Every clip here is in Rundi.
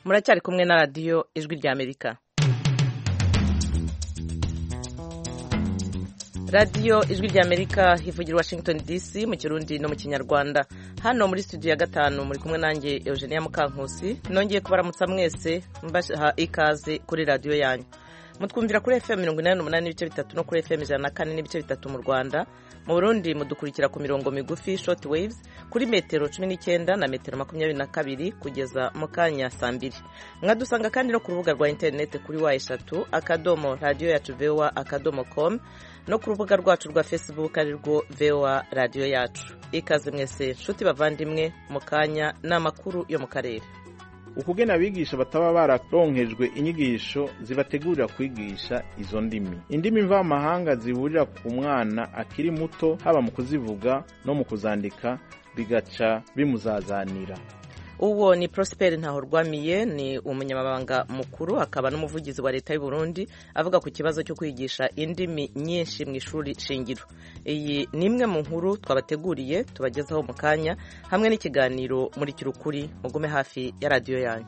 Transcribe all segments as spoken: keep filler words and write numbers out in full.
muracyari kumwe na radiyo ijwi rya Amerika. radiyo ijwi rya Amerika hivugira Washington D C mu Kirundi no mu Kinyarwanda. Hano muri studio ya gatanu muri kumwe nanjye Eugenia Mukankusi. Nongeye kubaramutsa mwese mbaha ikaze kuri radiyo yanyu. Mutwumvira kuri F M mirongo inani n'umunani n'ibice bitatu no kuri F M ijana na kane n'ibice bitatu mu Rwanda. Mu Burundi mudukurikira ku mirongo migufi short waves kuri metero cumi n'icyenda na metero makumyabiri na kabiri kugeza mu kanya saa mbiri. Mwadusanga kandi no ku rubuga rwa internet kuri wa eshatu akadomo radio yacu V O A akadomo com no ku rubuga rwacu rwa Facebook arirwo V O A radio yacu. Ikaze mwese nshuti bavandimwe mu kanya n'amakuru yo mu karere. Ukugena abigisha bataba bararonkejwe inyigisho zibategurira kwigisha izo ndimi. Indimi mvamahanga zihurira ku mwana akiri muto haba mu kuzivuga no mu kuzandika bigaca bimuzazanira. Uwo ni Prosper Ntahorwamiye, ni umunyamabanga mukuru akaba n'umuvugizi wa leta y'u Burundi, avuga ku kibazo cyo kwigisha indimi nyinshi mu ishuri shingiro. Iyi ni imwe mu nkuru twabateguriye tubagezaho mu kanya hamwe n'ikiganiro muri kirukuri. Mugume hafi ya radiyo yanyu.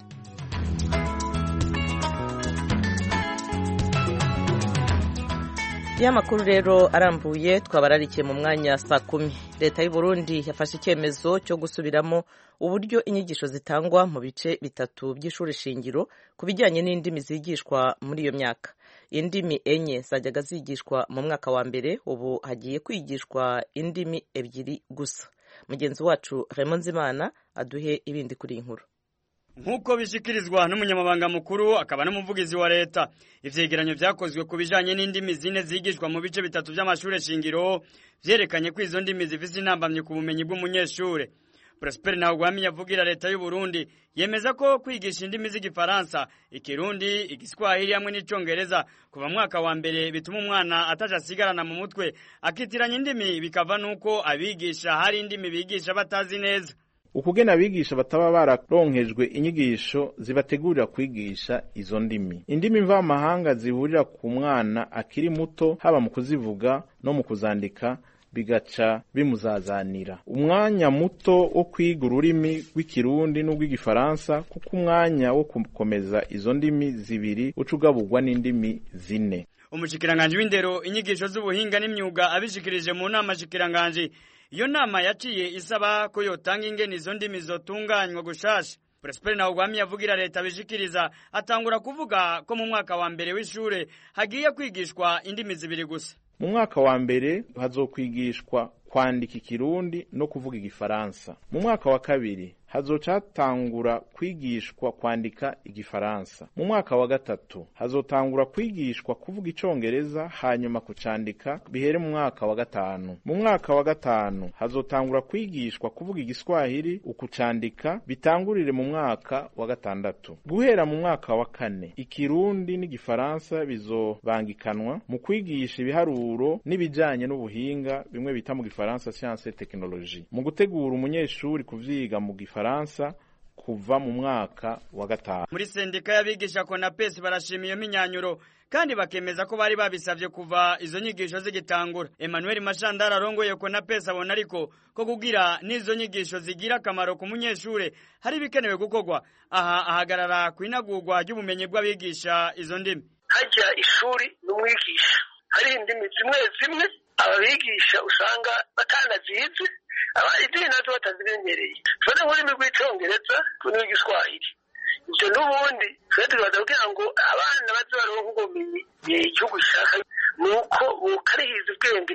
Ya makuru rero arambuye twabararikiye mu mwanya saa kumi. Leta y'u Burundi yafashe icyemezo cyo gusubiramo uburyo inyigisho zitangwa mu bice bitatu by'ishuri shingiro ku bijyanye n'indimi zigishwa muri iyo myaka. Indimi enye zajyaga zigishwa mu mwaka wa mbere, ubu hagiye kwigishwa indimi ebyiri gusa. Mugenzi wacu Raymond Zimana aduhe ibindi kuri iyi nkuru. Nkuko bishikirizwa n'umunyamabanga mukuru akaba n'umuvugizi wa leta, ivyegeranyo vyakozwe ku bijanye n'indimi zine zigishwa mu bice bitatu by'amashure shingiro vyerekanye ko izo ndimi zifise intambamye ku bumenyi bw'umunyeshure. Prosper Ntahorwamiye yavugira leta y'u Burundi yemeza ko kwigisha indimi z'igifaransa, ikirundi, igiswahili hamwe n'icongereza kuva mwaka wa mbere bituma umwana ataja sigarana mu mutwe akitiranya indimi, bikava nuko abigisha hari indimi bigisha batazi neza. Ukugena abigisha bataba bararonkejwe inyigisho zibategurira kwigisha izo ndimi. Indimi mvamahanga zihurira ku mwana akiri muto haba mu kuzivuga no mu kuzandika bigaca bimuzazanira. Umwanya muto wo kwiga ururimi rw'ikirundi n'urw'igifaransa kuko umwanya wo gukomeza izo ndimi zibiri ucugabugwa n'indimi zine. Umushikiranganje w'indero, inyigisho z'ubuhinga n'imyuga abishikirije mu nama shikiranganje. Iyo nama yaciye isaba ko yotanga ingene izo ndimi zotunganywa gushasha. Prosper Ntahorwamiye yavugira leta bishikiriza atangura kuvuga ko mu mwaka wa mbere w'ishure hagiye kwigishwa indimi zibiri gusa. Mu mwaka wa mbere hazokwigishwa kwandika ikirundi no kuvuga igifaransa. Mu mwaka wa kabiri hazocatangura kwigishwa kwandika igifaransa. Mu mwaka wa gatatu hazotangura kwigishwa kuvuga icongereza hanyuma kucandika bihere mu mwaka wa gatanu. Mu mwaka wa gatanu hazotangura kwigishwa kuvuga igiswahili ukucandika bitangurire mu mwaka wa gatandatu. Guhera mu mwaka wa kane ikirundi n'igifaransa bizobangikanwa mu kwigisha ibiharuro n'ibijanye n'ubuhinga, bimwe bita mu gifaransa science et technologie. Mu gutegura umunyeshuri kuvyiga mu Faransa kuva mu mwaka wa gatanu. Muri sendika y'abigisha Konapes barashimiye iminyanyuro kandi bakemeza ko bari babisavye kuva izo nyigisho zigitangura. Emmanuel Mashandara arongoye Konapes abona ariko ko kugira n'izo nyigisho zigira akamaro ku munyeshure hari bikenewe gukorwa. Aha ahagarara kwinagurwa ry'ubumenyi bw'abigisha izo ndimi. Hajya ishuri n'umwigisha, hari indimi zimwe zimwe ababigisha usanga batanazizi, abari nazo batazimenyereye. Fata nk'ururimi rw'icongereza n'igiswahili. Ivyo n'ubundi twe tubaza kugira ngo abana baze baronke ubumenyi igihugu gishaka, nuko bukarihiza ubwenge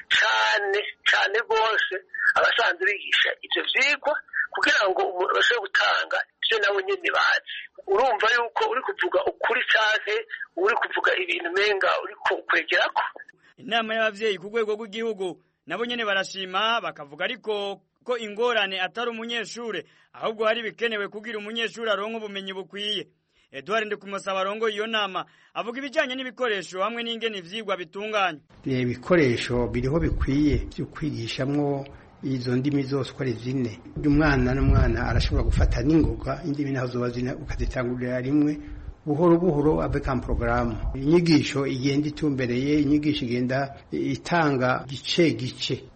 cane cane rwose abasanzwe bigisha ivyo vyigwa kugira ngo umuntu bashobore gutanga ivyo nabo nyene bazi. Urumva yuko uri kuvuga ukuri canke uri kuvuga ibintu menga uri kwegerako. Inama y'abavyeyi ku rwego rw'igihugu nabo nyene barashima bakavuga ariko ko ingorane atari umunyeshure ahubwo hari bikenewe kugira umunyeshure aronke ubumenyi bukwiye. Edouard Ndikumusaba arongo iyo nama avuga ibijanye n'ibikoresho hamwe n'ingene ivyigwa bitunganya. Ibikoresho biriho bikwiye byo kwigishamwo izo ndimi zose uko ari zine. Umwana n'umwana arashobora gufata n'ingoga indimi naho zoba zina ukazitangurira rimwe buhoro buhoro avec un programme. Inyigisho igenda itumbereye, inyigisho igenda itanga gice gice.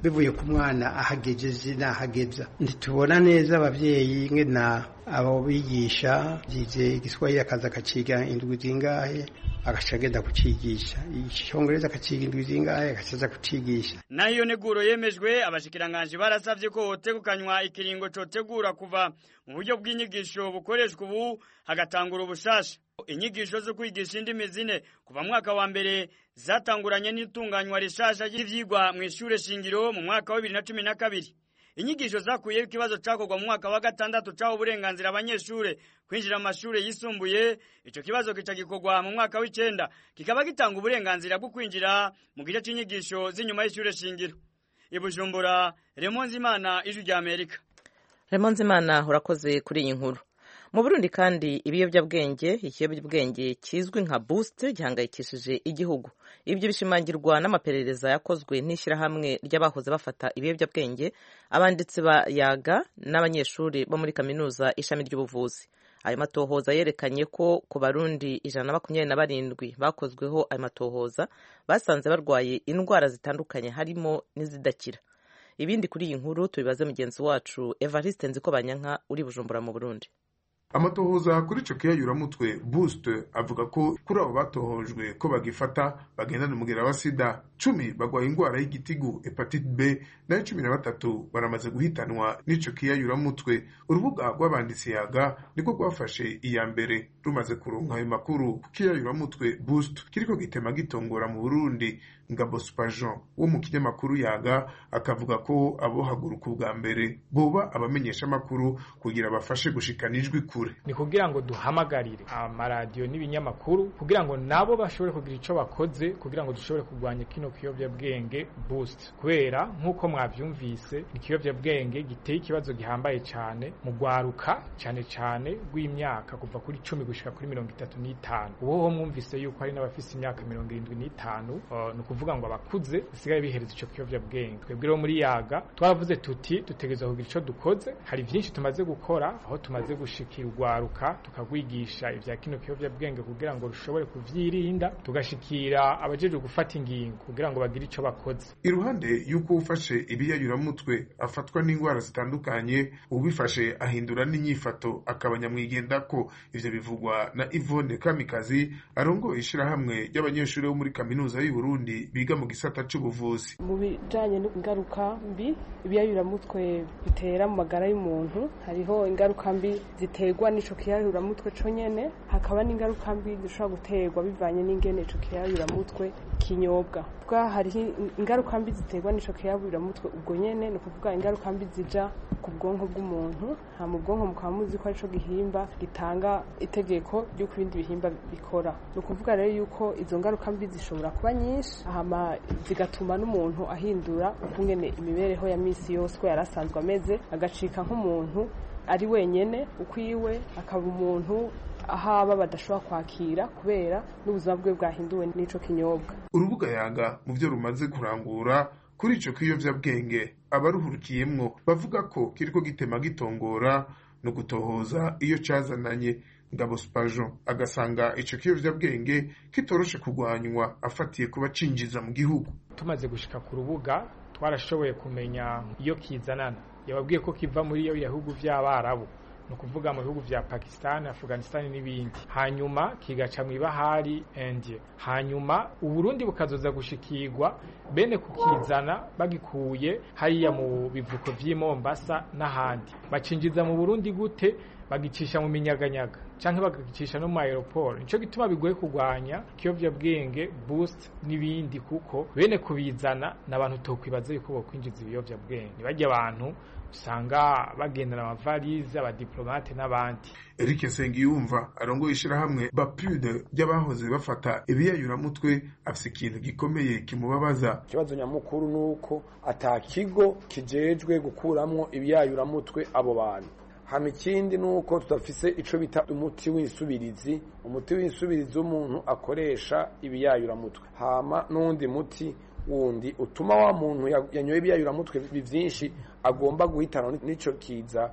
bivuye ku mwana ahagejeje n'ahageza. Ntitubona neza abavyeyi ngena abo bigisha byize igiswahili akaza akaciga indwi zingahe agashagenda kucigisha icyongereza akaciga indwi zingahe agasaza kucigisha. Nayo neguro yemejwe abashikiranganje barasavye ko hotegukanywa ikiringo cotegura kuva mu buryo bw'inyigisho bukoreshwa ubu hagatangura ubushasha. Inyigisho zo kwigisha indimi zine kuva mwaka wa mbere zatanguranye n'itunganywa rishasha ry'ivyigwa mu ishure shingiro mu mwaka wa bibiri na cumi na kabiri. Inyigisho zakuye ikibazo cyakorwa mu mwaka wa gatandatu cyaho uburenganzira abanyeshure kwinjira mu mashure yisumbuye. Ico kibazo kicagikorwa mu mwaka w'icenda kikaba gitanga uburenganzira bwo kwinjira mu gice c'inyigisho z'inyuma y'ishure shingiro. Ibujumbura, Remonzimana, Ijwi rya Amerika. Remonzimana, urakoze kuri iyi nkuru. Mu Burundi kandi ibiyobyabwenge ikiyobyabwenge kizwi nka boost gihangayikishije igihugu. Ibyo bishimangirwa n'amaperereza yakozwe n'ishyirahamwe ry'abahoze bafata ibiyobyabwenge, abanditsi ba yaga n'abanyeshuri bo muri kaminuza ishami ry'ubuvuzi. Ayo matohoza yerekanye ko ku Barundi ijana na makumyabiri na barindwi bakozweho ayo matohoza basanze barwaye indwara zitandukanye harimo n'izidakira. Ibindi kuri iyi nkuru tubibaze mugenzi wacu Evariste Nzikobanyanka uri Bujumbura mu Burundi. Amatohoza kuri ico kiyayuramutwe boost avuga ko kuri abo batohojwe ko bagifata bagendana umugera wa sida cumi bagwaye ingwara y'igitigu hepatite B na cumi na batatu baramaze guhitanwa n'ico kiyayuramutwe. Urubuga rw'abanditsi yaga niko rwafashe iya mbere rumaze kuronka ayo makuru ku kiyayuramutwe boost kiriko gitema gitongora mu Burundi. Ngabo Spajon wo mu kinyamakuru yaga akavuga ko abo haguruka ubwa mbere boba abamenyesha makuru kugira bafashe gushikanijwe kure. Ni kugira ngo duhamagarire amaradiyo n'ibinyamakuru kugira ngo nabo bashobore kugira ico bakoze kugira ngo dushobore kurwanya kino kiyobyabwenge boost. Kubera nkuko mwavyumvise ni kiyobyabwenge giteye ikibazo gihambaye cyane mu gwaruka cyane cyane rw'imyaka kuva kuri cumi gushika kuri mirongo itatu n'itanu. Uwo mwumvise yuko hari n'abafise imyaka mirongo irindwi n'itanu uh, kuvuga ngo abakuze bisigaye bihereza ico kiyobyabwenge. Twebwe rero muri yaga twaravuze tuti dutegerezwa kugira ico dukoze. Hari byinshi tumaze gukora aho tumaze gushikira urwaruka tukagwigisha ivya kino kiyobyabwenge kugira ngo rushobore kuvyirinda, tugashikira abajeje gufata ingingo kugira ngo bagire ico bakoze. Iruhande yuko ufashe ibiyayuramutwe afatwa n'ingwara zitandukanye, ubifashe ahindura n'inyifato akabanya mwigenda ko. Ivyo bivugwa na Yvonne Kamikazi arongoye ishirahamwe ry'abanyeshuri bo muri kaminuza y'u Burundi biga mu gisata c'ubuvuzi. Mu bijanye n'ingaruka mbi ibiyayuramutwe bitera mu magara y'umuntu, hariho ingaruka mbi ziterwa n'ico kiyayuramutwe co nyene, hakaba n'ingaruka mbi zishobora guterwa bivanye n'ingene ico kiyayuramutwe kinyobwa. Bwa hari ingaruka mbi ziterwa n'ico kiyayuramutwe ubwo nyene, no kuvuga ingaruka mbi zija ku bwonko bw'umuntu. Ha mu bwonko mukaba muzi ko arico gihimba gitanga itegeko ryo kubindi bihimba bikora. No kuvuga rero yuko izo ngaruka mbi zishobora kuba nyinshi hama zigatuma n'umuntu ahindura ukungene imibereho ya misi yose ko yarasanzwe ameze, agacika nk'umuntu ari wenyene ukwiwe, akaba umuntu ahaba badashobora kwakira kubera n'ubuzima bwe bwahinduwe n'ico kinyobwa. Urubuga yaga mu byo rumaze kurangura kuri ico kiyovyabwenge abaruhurukiyemwo bavuga ko kiriko gitema gitongora no gutohoza iyo cazananye. Ngabo Spajon agasanga ico kiyovyabwenge kitoroshe kugwanywa afatiye kuba cinjiza mu gihugu. Tumaze gushika ku rubuga twarashoboye kumenya iyo kizanana. Yababwiye ko kiva muri iyo bihugu vy'Abarabu, no kuvuga mu bihugu vya Pakistan, Afghanistan n'ibindi. Hanyuma kigaca mu ibahari India. Hanyuma Uburundi bukazoza gushikirwa bene kukizana bagikuye hariya mu bivuko vy'i Mombasa n'ahandi. Bacinjiza mu Burundi gute? Bagicisha mu minyaganyaga canke bagagicisha no mu aeroport. Nico gituma bigoye kugwanya kiyovyabwenge boost n'ibindi, kuko bene kubizana n'abantu tokwibaza yuko bokwinjiza ibiyovyabwenge. Bajya abantu usanga bagendana amavalize, abadiplomate n'abandi. Eric Nsengiyumva arongoye ishirahamwe Bapude ry'abahoze bafata ibiyayuramutwe afise ikintu gikomeye kimubabaza. Ikibazo nyamukuru nuko atakigo kijejwe gukuramwo ibiyayuramutwe abo bantu. Hama ikindi nuko tudafise ico bita umuti w'insubirizi, umuti w'insubirizi umuntu akoresha ibiyayuramutwe. Hama n'undi muti wundi utuma wa muntu yanyoye ibiyayuramutwe byinshi agomba guhitana n'ico kiza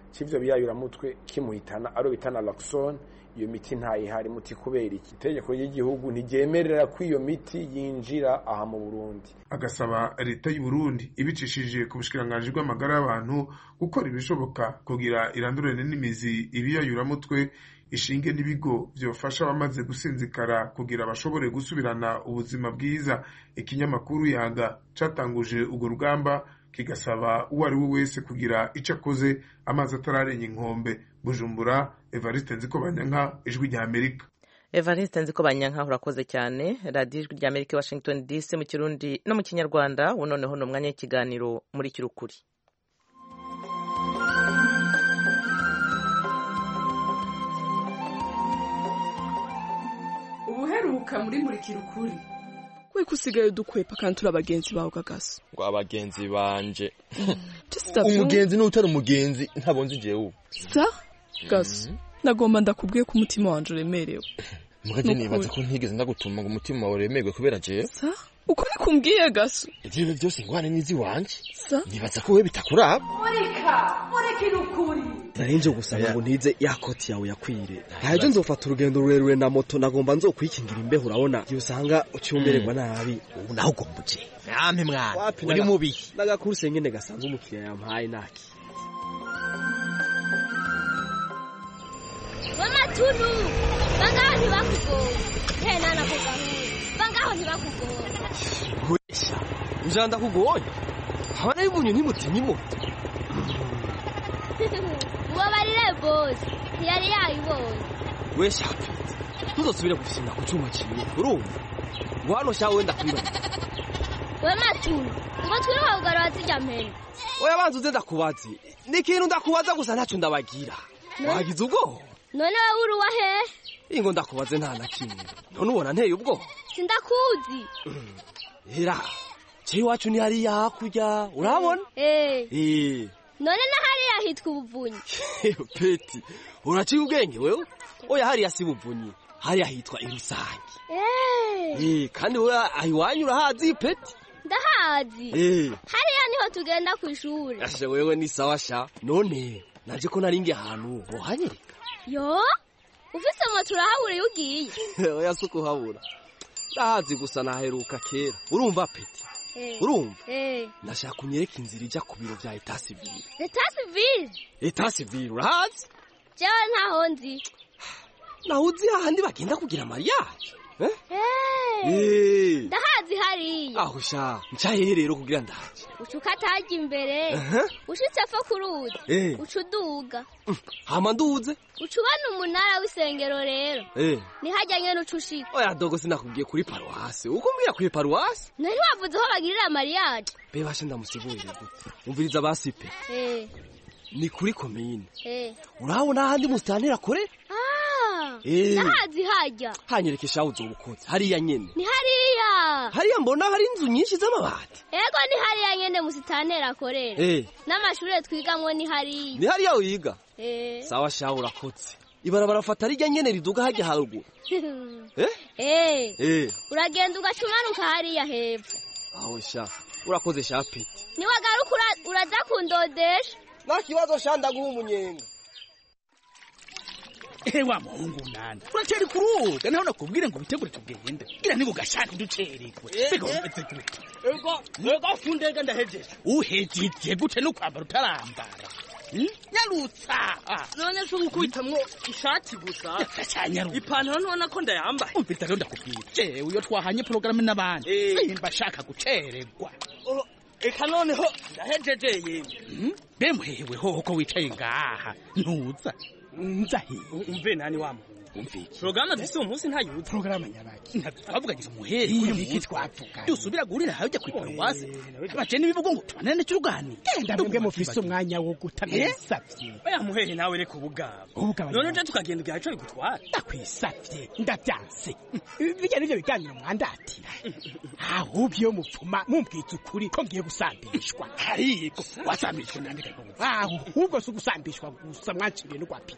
c'ivyo biyayuramutwe kimuhitana aro bitana naloxone. Iyo miti ntayihari muti kubera iki itegeko ry'igihugu ntiryemerera ko iyo miti yinjira aha mu Burundi. Agasaba leta y'u Burundi ibicishije ku bushikiranganje bw'amagara y'abantu gukora ibishoboka kugira irandurane n'imizi ibiyayuramutwe, ishinge n'ibigo byofasha abamaze gusinzikara kugira bashobore gusubirana ubuzima bwiza. Ikinyamakuru Yaga catanguje urwo rugamba kigasaba uwo ari we wese kugira ico akoze amazi atararenya inkombe. Bujumbura, Evariste Nzikobanyanka, Ijwi rya Amerika. Evariste Nzikobanyanka, urakoze cyane. Radio Ijwi rya Amerika, Washington D C, mu Kirundi no mu Kinyarwanda. Noneho no mwanya w'ikiganiro muri Kirukuri. Ubuheruka muri muri Kirukuri. We kusigaye dukwepa kandi turi abagenzi bawe Gagaso. Ngo abagenzi banje. Umugenzi n'utari umugenzi ntabonze jewe. Sa? Gaso. Nagomba ndakubwiye ko umutima wanje uremerewe. Mugaje nibaza ko ntigeze ndagutuma ngo umutima wawe uremerwe kubera jewe. Sa? Uko bikumbwiye Gaso. Ivyo byose ngwane nizi wanje. Sa? Nibaza ko we bitakuraba. Murika, muri Kirukuri. Narinje gusaba ngo ntize yakoti yawe yakwire. Haje nzofata urugendo rurerure na moto nagomba nzokwikingira imbeho urabona. Yusanga ucyumererwa nabi. Ubu naho gombuje. Nampe mwana. Uri mubi. Nagakurse ngene gasanzwe umukiriya yampaye naki. Mama tunu. Bangaho ntibakugoye. Hena nakugaho. Bangaho ntibakugoye. Wesha. Njanda kugoye. Habana y'ubunyu ntimutinyi moto. Mubabarire boss. Yari yayibonye. Wesha. Tuzosubira gufina ku cyuma kimwe. Urumva? Wano sha wenda kwiba. Mama tunu. Ngo twiruka kugarura zijamene. Oya banzu uze ndakubaze. Nikintu ndakubaza gusa ntacu ndabagira. Wagize ubwo? None wowe uri wa he? Ingo ndakubaze nta na kimwe. None ubona nteye ubwo? Sindakuzi. Hera. Cyi wacu ni hari yakurya. Urabona? Eh. Eh. None na hari yahitwa ubuvunyi. Peti. Uraciye ubwenge wewe? Oya hari yasi ubuvunyi. Hari yahitwa irusangi. Eh. Eh, kandi wewe ahiwanyu urahazi Peti? Ndahazi. Eh. Hari ya niho tugenda ku ishuri. Ashe wewe ni sawa sha. None naje ko naringi ahantu bohanyereka. Yo? Ufise moto urahabura yugiye. Oya suko habura. Ndahazi gusa naheruka kera. Urumva Peti? Eh. Urumva? Eh. Nashaka unyereka inzira ija ku biro vya Etat Civil. Etat Civil? Etat Civil urahazi? Jewe ntaho nzi. Nahuzi hahandi bagenda kugira mariage. Eh? Eh. Eh. Ndahazi hariya. Aho sha, ncaye rero kugira ndaje. Ucukataje imbere. Uh-huh. Ushitse fa kuruzi. Eh. Ucuduga. Hama nduze. Ucubana umunara w'isengero rero. Eh. Ni hajyanye n'ucushika. Oya dogo sinakubwiye kuri paruwase. Uko mbwira kuri paruwase? Nari wavuze ho bagirira mariage. Be bashe ndamusigurire gute. Umviriza basipe. Eh. Ni kuri komine. Eh. Urabona handi mustantera kore? Ah. Eh. Nahazi hajya. Hanyerekesha uzobukoze. Hariya nyene. Ni hariya. Hariya mbona hari inzu nyinshi z'amabati. Ego ni hariya nyene musitantera korera. Eh. N'amashure twigamwe ni hariya. Ni hariya wiga? Eh. Sawa sha urakotse. Ibarabara fata rijya nyene riduga hajya haruguru. Eh? Eh. Eh. Uragenda ugacumanuka hariya hepfo. Aho sha. Urakoze sha Peti. Ni wagaruka uraza kundodesha. Na kibazo sha ndaguha umunyenga. Ewa muhungu nana. Uraceri kuruga naho nakubwire ngo bitegure tugende. Gira niko gashaka ducerekwe. Bego umeze gute? Ego, ego fundega ndahejeje. Uhejeje gute no kwambara utarambara. Nyarutsa. None so ngukubitamwo ishati gusa. Cyanyarutsa. Ipantaro none ko ndayambaye. Umvita rero ndakubwira. Je, uyo twahanye program n'abandi. Simba shaka gucererwa. Eka noneho ndahejeje yemwe. Bemwewe ho ko wicaye ngaha. Ntuza. Nzahi. Umve nani wamo. Umviki. Programa dufise umunsi ntayuza. Programa nyabaki. Ntavugagize umuheri kuri miki twavuga. Dusubira gurira hajya kwiparwase. Baje nibivugo ngo tubanane cy'urugani. Genda mwebwe mufise umwanya wo gutanisavye. Oya muhehe nawe reka ubugabo. None je tukagenda igihe cyo gutwara. Ndakwisavye. Ndavyanse. Bijya nivyo biganiro mwandatira. Ahubyo mupfuma mumbwiza ukuri ko ngiye gusambishwa. Ariko wasambishwa nandika ko. Aho ubwo so gusambishwa gusa mwaciriye no kwapira.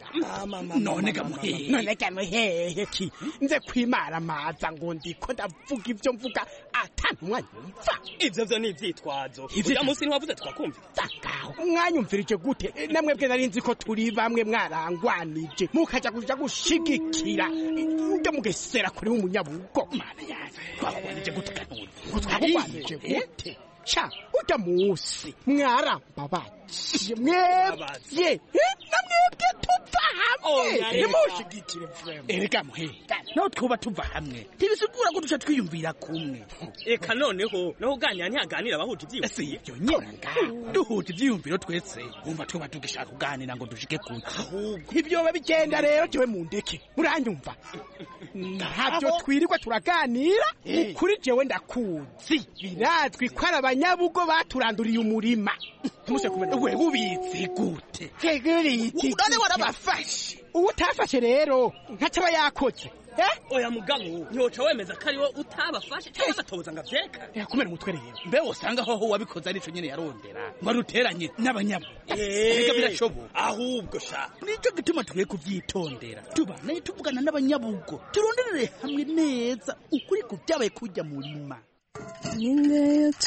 none gamuhehe none gamuhehe ki nze kwimara maza ngo ndiko ndavuga ibyo mvuga atantumwa nyumva ivyo vyo ni ivyitwazo uya munsi ntiwavuze twakumva takaho mwanyumvirije gute namwe bwe nari nzi ko turi bamwe mwarangwanije mukaja kuja gushigikira nde mugesera kuri umunyabugo mana yaje twakwanije gute kanuni ngo twakwanije gute cha uta musi mwarambabaje mwebye namwebwe tuva hamwe nimushigikire frame erega muhinga no twuba tuva hamwe tibisigura ko duca twiyumvira kumwe eka noneho no uganira ntiyaganira abahuje ivyiyumviro si ibyo nyine duhuje ivyiyumviro twese umva tuba tugishaka kuganira ngo dushike kure ahubwo ibyo babigenda rero jewe mundeke muranyumva ntabyo twirirwa turaganira kuri jewe ndakuzi birazwi ko ari abanyabugo baturanduriye umurima tumuse kumenya we bubizi gute teguriti none warabafashe utafashe rero ntacaba yakoze eh oya mugabo nyoca wemeza ko ariwo utabafashe cyangwa batoza ngo avyeka ya kumera umutwe rero mbe wosanga hoho wabikoze arico nyene yarondera baruteranye n'abanyabo reka birashoboka ahubwo sha nico gituma tugiye kuvyitondera tubane tuvugana n'abanyabugo turonderere hamwe neza ukuri kuvyabaye kujya murima ninde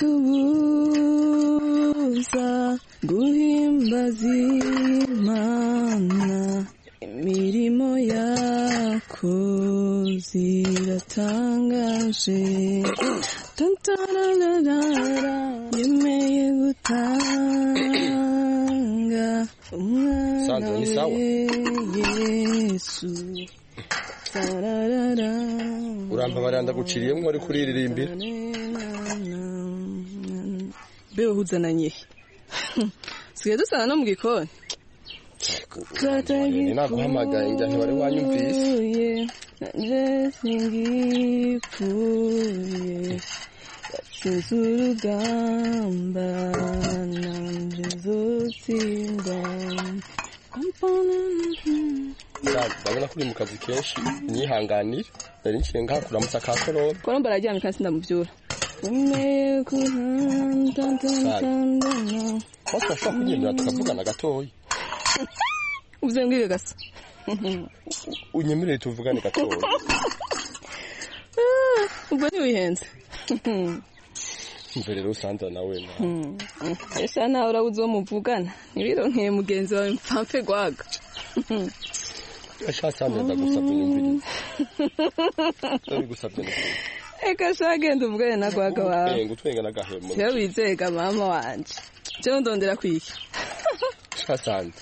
yatubuza guhimbaza Imana imirimo yako ziratangaje tantararara yemeye gutanga umwana we Yesu tararara uramba baranda guciriye mwo ari kuriririmbira bewe huzananye sigaye dusana no mu gikoni naguhamagaye njya ntibari wanyumvise nanje singipfuye yatsinze urugamba nanje zotsinda ndabona ko uri mu kazi kenshi nyihanganire nari nciye ngakuramutsa ka korora koromba araryamye kandi sindamuvyura umeye kuhantantantantana twashobora kugendera tukavugana gatoya uvyembwire gasa unyemereye tuvugane gatoya ubwo ntiwihenze mve rero usanza nawe na esa nawe urabuze uwo muvugana ntibironkeye mugenzi wawe mpamfe gwaga ashatse ameza gusabye nyumvirize ndabigusabye n'ukuri eka shagenda ubwene na gwaga wawe eh ngutwenga nagahemo cyo wizega mama wanje cyo ndondera kwiki shasanze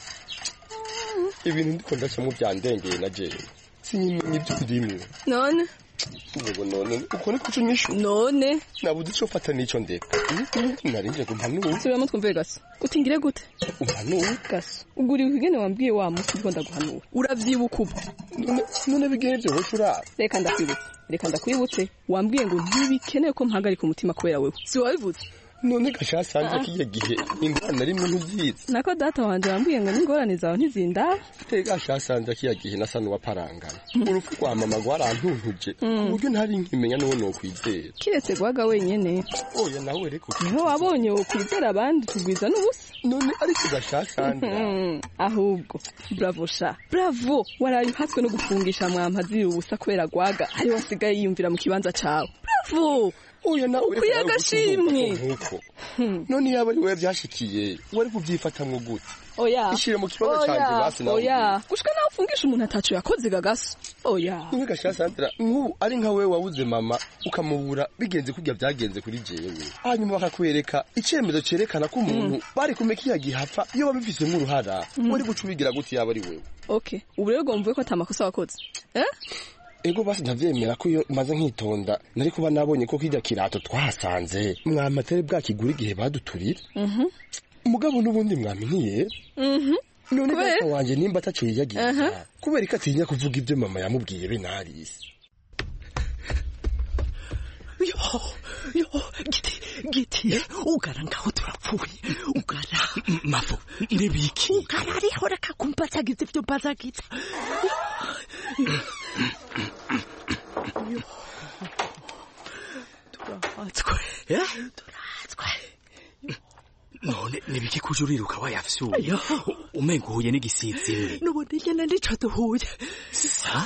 ibintu ndiko ndacamo byandengeye na jewe sinimwe ibyo ndimwe none Ngo none uko ni kuco nyishu none nabuze cyo fata nico ndeka narinje kumpanura Sura twumve gasa utingire gute umpanura gasa uguri ukigene wambwiye wa musi ngo ndaguhanura uravyibuka ubu none bigene byo hoshura reka ndakwibutse reka ndakwibutse wambwiye ngo ntibikeneye ko mpagarika umutima kubera wewe si wabivuze none gashasanze kiye gihe ingorane ari muntu zizi nako data wanje wambwiye ngo n'ingorane zawe ntizinda tega gashasanze kiye gihe nasanu waparangana urufu kwa mama gwarantuntuje uburyo ntari nkimenya no no kwizera kiretse gwaga wenyene oya nawe reko niho wabonye ukwizera abandi tugwiza n'ubusa none ariko gashasanze ahubwo bravo sha bravo waraye hatswe no gufungisha mwampazi ubusa kwera gwaga ari wasigaye yiyumvira mu kibanza cawe bravo oya nawe kuyagashimwe none yaba ari we byashikiye wari kuvyifatamwe gute oya ishire mu kibazo canje basi nawe oya gushika nawe ufungisha umuntu atacu yakoze gagaso oya niwe gasha Sandra nku ari nka wewe wabuze mama ukamubura bigenze kujya byagenze kuri jewe hanyuma bakakwereka icyemezo cerekana ko umuntu bari kumeka yagihafa iyo babifise mu ruhara wari gucubigira gute yaba ari wewe okay ubu rero gomvuye ko atamakosa wakoze eh ego basi ndavyemera ko iyo maze nkitonda nari kuba nabonye ko kijya kirato twahasanze mwamatere bwa kigura igihe baduturira mhm umugabo nubundi mwaminiye mhm none basa wanje nimba ataciye yagiye kubera ikatinya kuvuga ibyo mama yamubwiye be narisi yo yo giti giti ugara ngaho turapfuye ugara mafu irebiki ugara ari hora kakumbaza giti byo baza giti turahatswe eh turahatswe none nibiki kujuriruka wayafisuye umenga uhuye n'igisizi imwe n'ubundi nyene ndico duhuye sa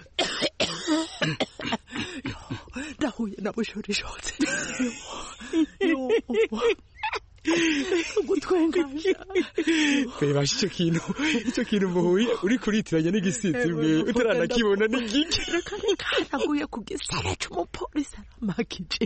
ndahuye na bushorishotse gutwengasha reba icyo kintu icyo kintu muhuye uri kuritiranya n'igisizi imwe utaranakibona n'igiki reka nikanaguye ku gisara c'umupolisi aramakije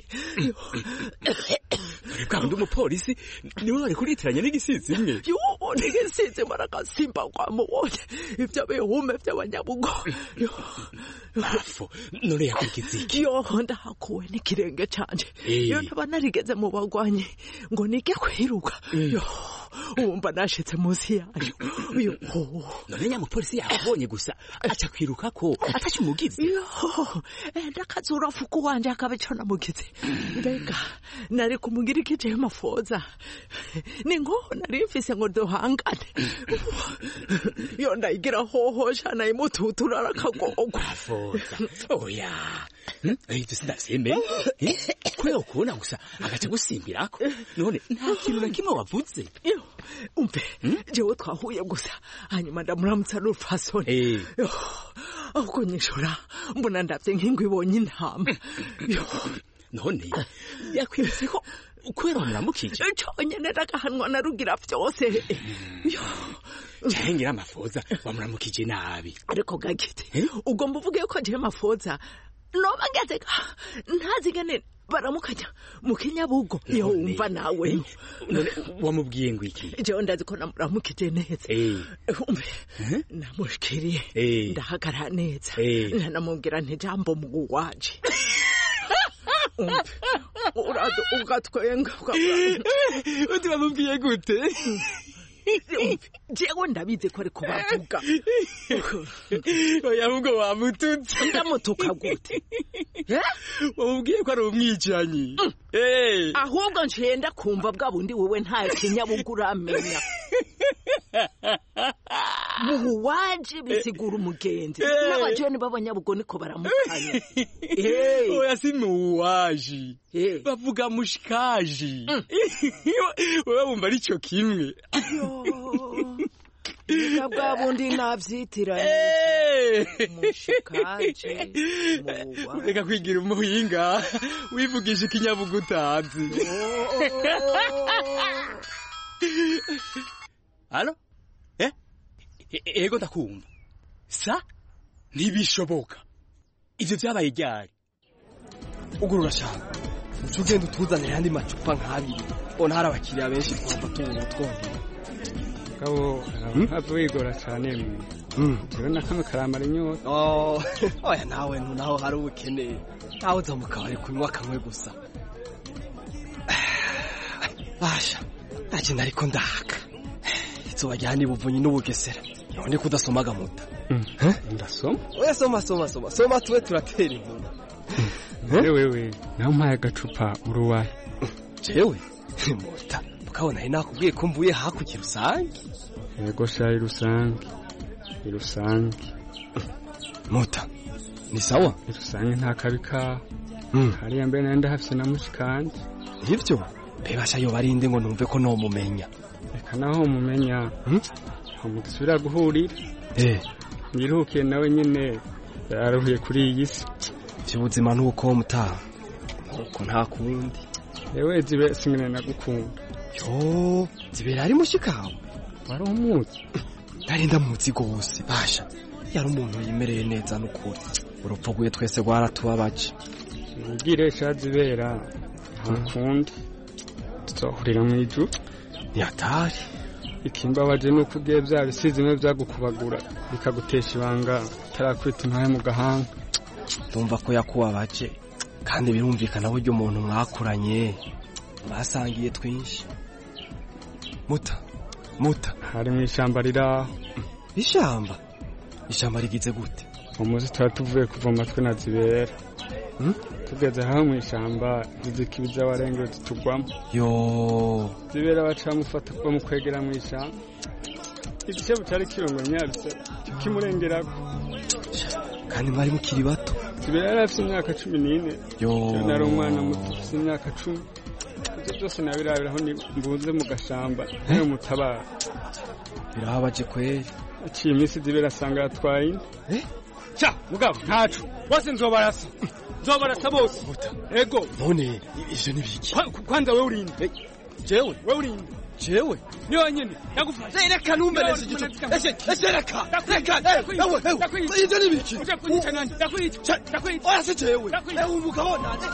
reka ndi umupolisi niwe wari kuritiranya n'igisizi imwe yubu n'igisizi maragasimba kwa mubonye ivyo bihume vy'abanyabugo bafo none yakwigize iki yoho ndahakuwe n'ikirenge canje iyo ntaba narigeze mu bagwanyi ngo nige kwiruka yo umva nashitse munsi yayo none nyamupolisi yakubonye gusa aca kwiruka ko atakimugize ndakazura fuku wanje akabico namugize mbega nari kumugira ikije mafoza ningo nari mfise ngo duhangane yo ndayigira hoho shana imututura arakagogwa foza oya eh tusindasembe kwe ukubona gusa agace gusimbirako none nta kintu na kimwe wavuze umve jewe twahuye gusa hanyuma ndamuramutsa n'urufasoni ahubwo nyishura mbona ndavye nk'ingwe ibonye intama none yakwibutse ko kubera muramukije conyene ndagahanwa na rugira vyose cengira amafoza bamuramukije nabi ariko gagite ugomba uvuge yuko jewe mafoza noba ngeze ntazigane baramukanya mu kinyabugo yo umva nawe wamubwiye ngo iki jewe ndazi ko namuramukije neza umve namushikiriye ndahagara neza ntanamubwira nti jambo mugu waje urado ugatwenga uti bamubwiye gute jewe ndabizi ko ariko bavuga oya ahubwo wamututse ndamutuka gute wamubwiye ko ari umwicanyi ahubwo ncenda kumva bwa bundi wewe nta kinyabugo uramenya muwaje bisigura umugenzi n'abajoni b'abanyabugo niko baramukanya oya si muwaji bavuga mushikaji wewe wumva ari cyo kimwe Ika bwa bundi navyitiranye mushikaje muwa reka kwigira umuhinga wivugisha ikinyabugo utazi Alo? Eh? Ego ndakumva. Sa? Ntibishoboka. Ivyo byabaye ryari? Ugurura cyane. Ugenda utuzanira yandi macupa nk'abiri. Ona hari abakiriya benshi twumva tubona twongera. Gabo avuyigora cyane mwe. Mm. Jewe nakamwe karamara inyota. Oh, oya nawe naho hari ubukene. Taho zo mukabari kunywa kamwe gusa. Asha. Aje nariko ndaka. Izuba ryani buvunyi n'ubugesera. None kudasomaga muta. Ndasoma? Oya soma soma soma. Soma tuwe turatera inkuru. Wewe wewe, naho mpaye agacupa uruwaye. Jewe? Muta. Ukabona ina kubwiye ko mvuye hakurya rusange. Yego shayi rusange. Rusange. Muta. Ni sawa? Rusange nta kabika. Hariya mbere nenda hafise na mushikanje. Nivyo? Bebasha yo barinde ngo numve ko no mumenya. Reka naho mumenya. Hm? Hamudusubira guhurira. Eh. Nyirukiye nawe nyene yararuhiye kuri iyi si. Cyubuzima nuko mutaha. Uko nta kundi. Ewe zibe singene nagukunda. Yo, zibera ari mushikawe. Wari umuzi. Nari ndamuzi gose. Basha. Yari umuntu yimereye neza n'ukuri. Urupfuguye twese rwaratubabaje. Ngire shazibera. Ntakundi. Tuzohurira mu ijuru. Yatari. Ikimbabaje nuko ugiye bya bisizi bimwe byagukubagura bikagutesha ibanga tarakwita intahe mu gahanga. Ndumva ko yakubabaje kandi birumvikana buryo umuntu mwakuranye basangiye twinshi. Muta muta hari mu ishamba riraho. Ishamba? Ishamba rigize gute? Umuzi twatuvuye kuvoma twe na zibera. Hmm? Tugeze aho mu ishamba izikibiza warengero tutugwamo. Yo zibera bacamufata ko mu kwegera mu ishamba. Igishebo cyari kirongo nyarse kimurengerako. Kandi mwari mukiri bato. Zibera yarafite imyaka cumi n'ine. Yo nari umwana muto ufite imyaka cumi. Ibyo byose nabirabiraho ni mbunze mu gashamba nayo mutabara. birababaje kweli. Aciye iminsi zibera asanga yatwaye inda. Eh? Cha mugabo ntacu bose nzobarasa nzobarasa bose ego none ivyo ni biki kwanza wewe urinde jewe wewe urinde jewe ni wanyene yagufasha reka numbereze igito ese ese reka reka ewe ewe ivyo ni biki uja kunyica nani ndakwica ndakwica oya se jewe ewe umugabo nande.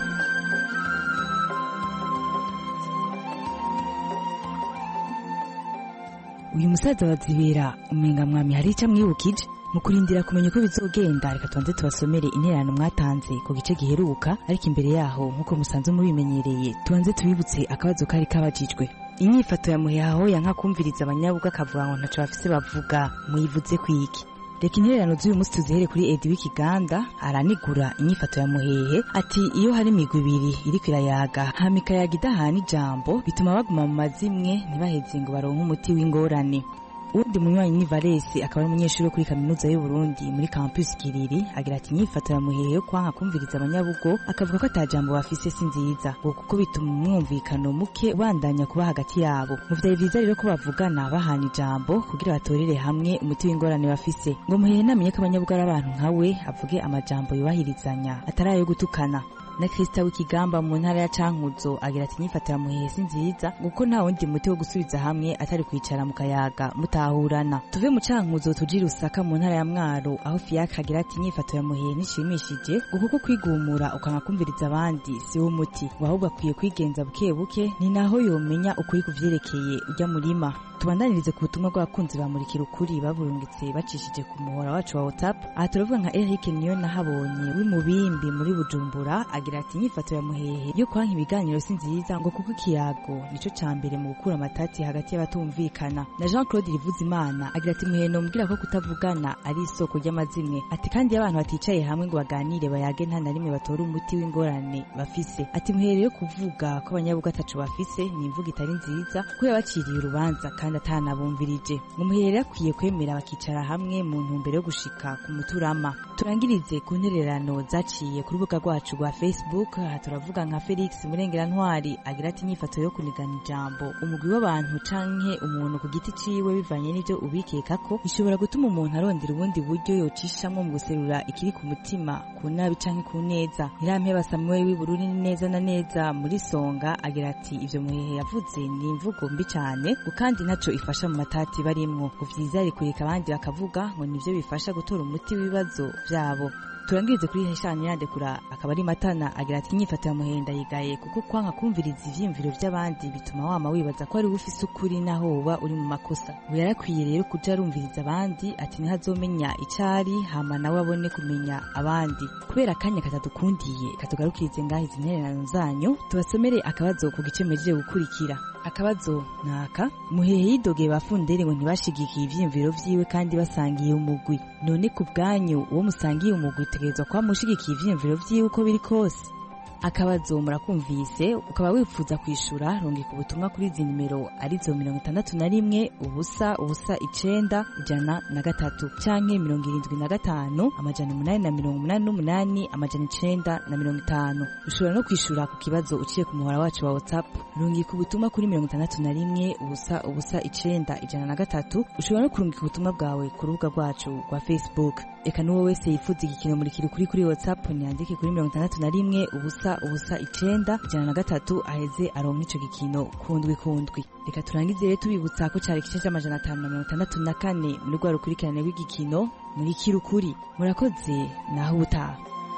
uyu musaza wazibera umenga mwami hari icyo amwibukije mu kurindira kumenya uko bizogenda. Reka tubanze tubasomere intererano mwatanze ku gice giheruka, ariko imbere yaho nk'uko musanzwe mubimenyereye tubanze tubibutse akabazo kari kabajijwe. Inyifato ya muhehaho yanka kumviriza abanyabuga akavuga ngo ntaco bafise bavuga muyivuze kwiki. Reka intererano z'uyu munsi tuzihere kuri Edi w'Ikiganda, aranigura inyifato ya muhehe ati iyo hari imigwi ibiri iriko irayaga hama ikayaga idahana ijambo bituma baguma mu mazimwe ntibaheze ngo baronke umuti w'ingorane. Undi munywanyi ni Valesi akaba ari umunyeshuri kuri kaminuza y'u Burundi muri campus Kiriri, agira ati inyifato ya muhehe yo kwanka kumviriza abanyabugo akavuga ko atajambo bafise si nziza ngo kuko bituma umwumvikano muke ubandanya kuba hagati yabo. Mu vyari vyiza rero ko bavugana bahana ijambo kugira batorere hamwe umuti w'ingorane bafise. Ngo muhehe namenye ko abanyabugo ari abantu nkawe avuge amajambo yubahirizanya atari ayo gutukana. Na Krista w'Ikigamba mu ntara ya Cankuzo agira ati inyifato ya muhehe si nziza kuko nta wundi muti wo gusubiza hamwe atari kwicara mu kayaga mutahurana. Tuve mu Cankuzo tujira Rusaka mu ntara ya Mwaro aho Fiacre agira ati inyifato ya muhehe nishimishije kuko kwigumura ukanga kumviriza abandi si wo muti, ahubwo akwiye kwigenza buke buke ni naho yomenya ukuri kuvyerekeye ujya murima. Tubandanirize ku butumwa bw'abakunzi bamurikira ukuri baburungitse bacishije ku muhora wacu wa WhatsApp. Aha turavuga nka Eric niyo nahabonye w'Imubimbi muri Bujumbura agira ati inyifato ya muhehe yo kwanka ibiganiro si nziza ngo kuko ikiyago nico ca mbere mu gukura amatati hagati y'abatumvikana. Na Jean Claude Rivuzimana agira ati muhehe no mbwira ko kutavugana ari isoko ry'amazimwe, ati kandi abantu baticaye hamwe ngo baganire bayage nta na rimwe batora umuti w'ingorane bafise. Ati muhehe yo kuvuga ko abanyabuga atacu bafise ni imvuga itari nziza ko yabaciriye urubanza kandi atanabumvirije. Ngo muhehe akwiye kwemera bakicara hamwe mu ntumbero yo gushika ku muturama. Turangirize ku ntererano zaciye ku rubuga rwacu rwa Facebook. Aha turavuga nka Felix Murengera Ntwari agira ati inyifato yo kunigana ijambo umugwi w'abantu canke umuntu ku giti ciwe bivanye n'ivyo ubikeka ko bishobora gutuma umuntu arondera ubundi buryo yocishamwo mu guserura ikiri ku mutima ku nabi canke ku neza. Irampeba Samuel w'Ibururi neza na neza muri Songa agira ati ivyo muhehe yavuze ni imvugo mbi cane kandi naco ifasha mu matati barimwo. Kuvyiza ari kureka abandi bakavuga ngo nivyo bifasha gutora umuti w'ibibazo vyabo. Turangirize kuri Heshani Yandekura akaba ari Matana agira ati inyifato ya muhenda yigaye kuko kwanka kumviriza ivyimviro vy'abandi bituma wama wibaza ko ari ufise ukuri naho uba uri mu makosa. We yarakwiye rero kuja arumviriza abandi ati ntazomenya icari hama nawe abone kumenya abandi. Kubera kanya katadukundiye katugarukirize ngaho izi ntererano zanyu tubasomere akabazo ku gice mejeje gukurikira. Akabazo naka muhehe yidogeye bafundere ngo ntibashigikiye ivyimviro vyiwe kandi basangiye umugwi. None ku bwanyu uwo musangiye umugwi tegerezwa kwa mushigikiye ivyimviro vyiwe uko biri kose. Akabazo murakumvise ukaba wifuza kwishura rongeka ubutumwa kuri izi nimero arizo mirongo itandatu na rimwe ubusa ubusa icenda ijana na gatatu canke mirongo irindwi na gatanu amajana umunani na mirongo umunani n'umunani amajana icenda na mirongo itanu. Ushobora no kwishura ku kibazo uciye ku muhora wacu wa WhatsApp rongeka ubutumwa kuri mirongo itandatu na rimwe ubusa ubusa icenda ijana na gatatu. Ushobora no kurungika ubutumwa bwawe ku rubuga rwacu rwa Facebook. Eka nuwo wese yifuza igikino muri kiri kuri kuri WhatsApp nyandike kuri mirongo itandatu na rimwe ubusa ubusa icenda ijana na gatatu aheze aronka ico gikino kundwi kundwi. Reka turangize rero tubibutsa ko cari igice c'amajana atanu na mirongo itandatu na kane muri rwa rukurikirane rw'igikino muri kirukuri. Murakoze naho ubutaha.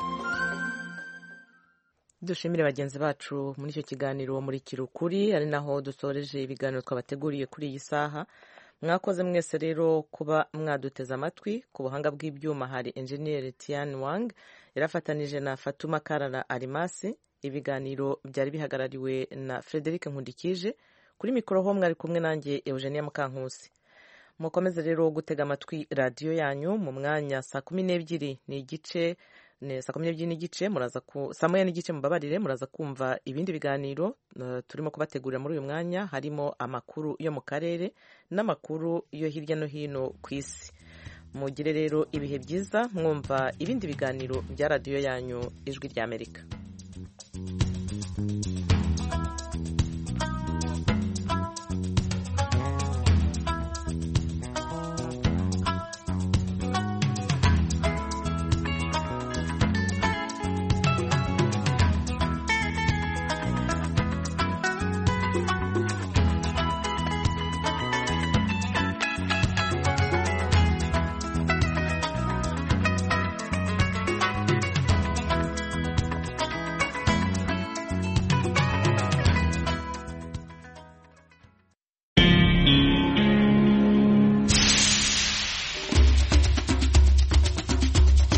Dushimire bagenzi bacu muri icyo kiganiro muri kirukuri, ari naho dusoreje ibiganiro twabateguriye kuri iyi saha. Mwakoze mwese rero kuba mwaduteze amatwi. Ku buhanga bw'ibyuma hari engineer Tian Wang yarafatanije na Fatuma Karara Arimasi. Ibiganiro byari bihagarariwe na Frederic Nkundikije. Kuri mikoro ho mwari kumwe nanjye Eugenia Mukankusi. Mukomeze rero gutega amatwi radio yanyu mu mwanya saa kumi n'ebyiri n'igice ne saa kumi n'ebyiri n'igice muraza ku saa moya n'igice mubabarire muraza kumva ibindi biganiro uh, turimo kubategurira muri uyu mwanya, harimo amakuru yo mu karere n'amakuru yo hirya no hino ku isi. Mugire rero ibihe byiza mwumva ibindi biganiro bya radio yanyu Ijwi ry'Amerika.